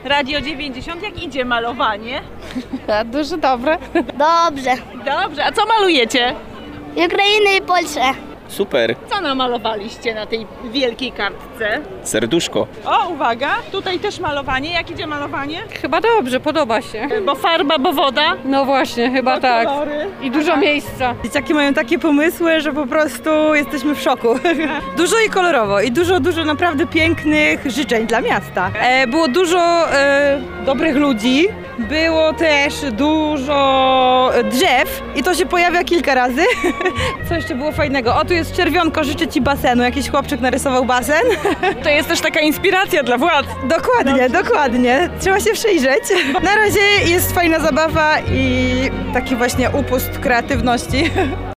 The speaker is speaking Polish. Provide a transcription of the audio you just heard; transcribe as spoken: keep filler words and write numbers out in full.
Radio dziewięćdziesiąt, jak idzie malowanie? Дуже добре. Dobrze. Dobrze, a co malujecie? Ukrainy i Polskę. Super, Co namalowaliście na tej wielkiej kartce? serduszko. O, uwaga, tutaj też malowanie. Jak idzie malowanie? Chyba dobrze, podoba się. Bo farba, bo woda? No właśnie, chyba tak. Kolory. I dużo miejsca. Dzieciaki mają takie pomysły, że po prostu jesteśmy w szoku. Dużo i kolorowo i dużo, dużo naprawdę pięknych życzeń dla miasta. E, było dużo e, dobrych ludzi, było też dużo drzew i to się pojawia kilka razy. Co jeszcze było fajnego? O, tu jest czerwionko, życzę Ci basenu. Jakiś chłopczyk narysował basen. To jest też taka inspiracja dla władz. Dokładnie, dokładnie. Trzeba się przyjrzeć. Na razie jest fajna zabawa i taki właśnie upust kreatywności.